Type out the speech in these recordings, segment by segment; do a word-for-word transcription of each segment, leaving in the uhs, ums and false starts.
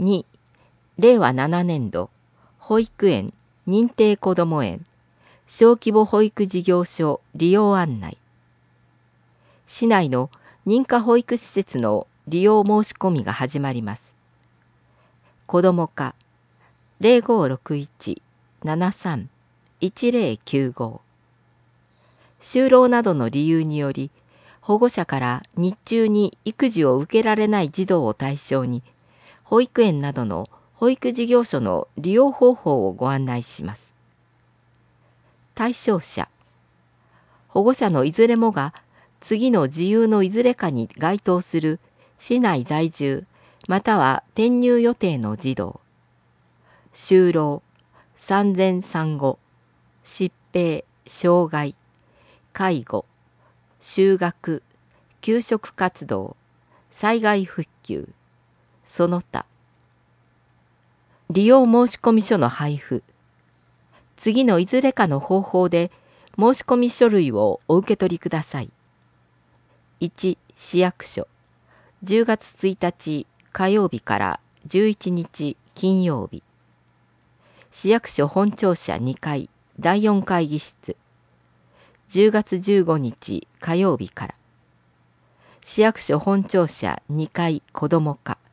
に、れいわななねんど保育園認定こども園小規模保育事業所利用案内。市内の認可保育施設の利用申し込みが始まります。子ども課 ゼロごろくいち ななさん いちゼロきゅうご。就労などの理由により保護者から日中に育児を受けられない児童を対象に保育園などの保育事業所の利用方法をご案内します。対象者、保護者のいずれもが次の事由のいずれかに該当する市内在住または転入予定の児童、就労、産前産後、疾病、障害、介護、就学、給食活動、災害復旧、その他。利用申込書の配布。次のいずれかの方法で申込書類をお受け取りください。いち、市役所。じゅうがつついたち火曜日からじゅういちにち金曜日。市役所本庁舎にかいだいよん会議室。じゅうがつじゅうごにち火曜日から。市役所本庁舎にかい子ども課。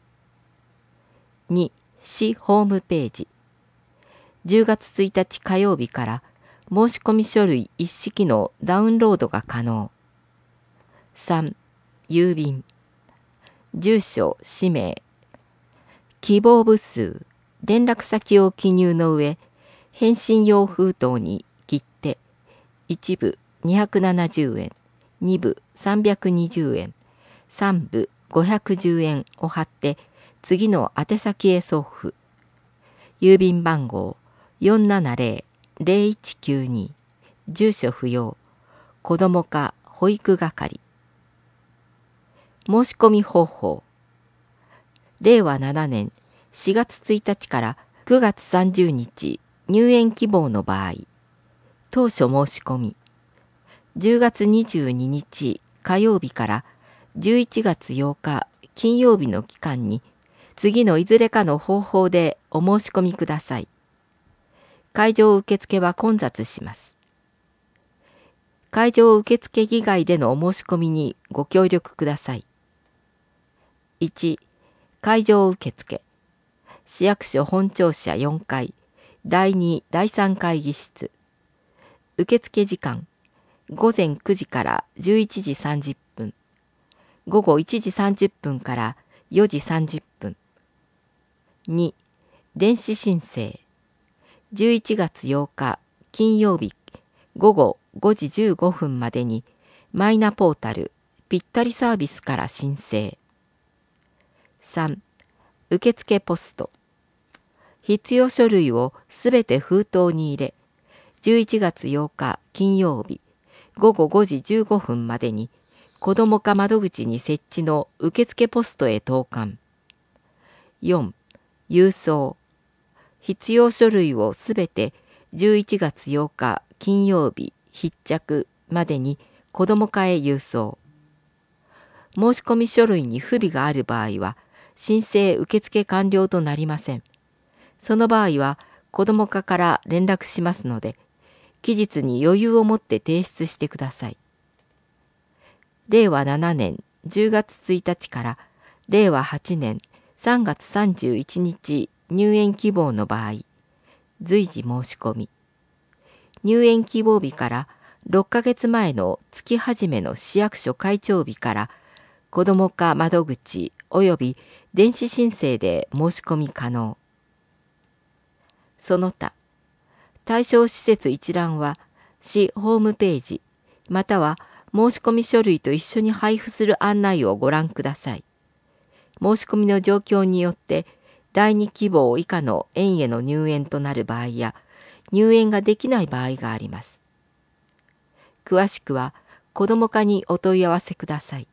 に、市ホームページ。じゅうがつついたち火曜日から申込書類一式のダウンロードが可能。さん、郵便。住所、氏名、希望部数、連絡先を記入の上、返信用封筒に切手、いちぶにひゃくななじゅうえん、にぶさんびゃくにじゅうえん、さんぶごひゃくじゅうえんを貼って次の宛先へ送付。郵便番号よんななゼロ ゼロいちきゅうに、住所不要、子ども課保育係。申し込み方法。れいわななねんしがつついたちからくがつさんじゅうにち入園希望の場合、当初申し込み、じゅうがつにじゅうににち火曜日からじゅういちがつようか金曜日の期間に次のいずれかの方法でお申し込みください。会場受付は混雑します。会場受付以外でのお申し込みにご協力ください。いち、会場受付。市役所本庁舎よんかいだいにだいさん会議室。受付時間ごぜんくじからじゅういちじさんじゅっぷん、ごごいちじさんじゅっぷんからよじさんじゅっぷん。に、電子申請。じゅういちがつようか金曜日ごごごじじゅうごふんまでにマイナポータルぴったりサービスから申請。さん、受付ポスト。必要書類をすべて封筒に入れ、じゅういちがつようか金曜日ごごごじじゅうごふんまでに子ども課窓口に設置の受付ポストへ投函。よん、郵送。必要書類をすべてじゅういちがつようか金曜日必着までに子ども課へ郵送。申込書類に不備がある場合は申請受付完了となりません。その場合は子ども課から連絡しますので、期日に余裕を持って提出してください。れいわななねんじゅうがつついたちかられいわはちねんさんがつさんじゅういちにち入園希望の場合、随時申し込み。入園希望日からろっかげつまえの月始めの市役所開庁日から子ども課窓口及び電子申請で申し込み可能。その他、対象施設一覧は市ホームページまたは申込書類と一緒に配布する案内をご覧ください。申し込みの状況によってだいに希望以下の園への入園となる場合や入園ができない場合があります。詳しくは子ども課にお問い合わせください。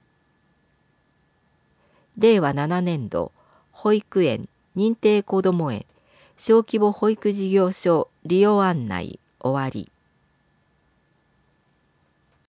れいわななねんど保育園認定こども園小規模保育事業所利用案内終わり。